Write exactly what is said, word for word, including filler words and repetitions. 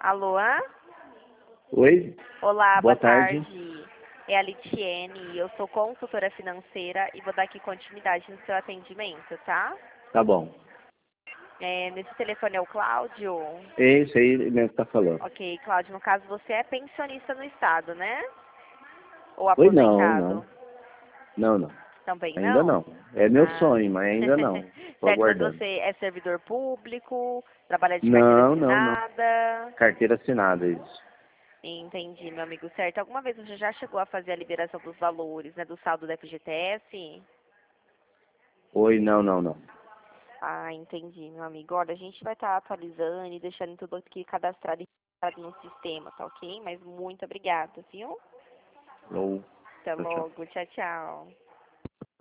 Alô? Oi, Olá, boa boa tarde. tarde. É a Litiene, eu sou consultora financeira e vou dar aqui continuidade no seu atendimento, tá? Tá bom. É, nesse telefone é o Cláudio? É isso aí mesmo que tá falando. Ok, Cláudio, no caso você é pensionista no estado, né? Ou Oi, não, não. aposentado? Não, não. Também Ainda não? não. É meu Ah. sonho, mas ainda não. Tô Certo, mas aguardando. você é servidor público, trabalha de carteira Não, não, não. assinada? Carteira assinada, isso. Entendi, meu amigo, certo. Alguma vez você já chegou a fazer a liberação dos valores, né, do saldo da F G T S? Oi, não, não, não. Ah, entendi, meu amigo. Olha, a gente vai estar atualizando e deixando tudo aqui cadastrado e registrado no sistema, tá ok? Mas muito obrigada, viu? Ou, Até tchau, tchau. logo. Tchau, tchau.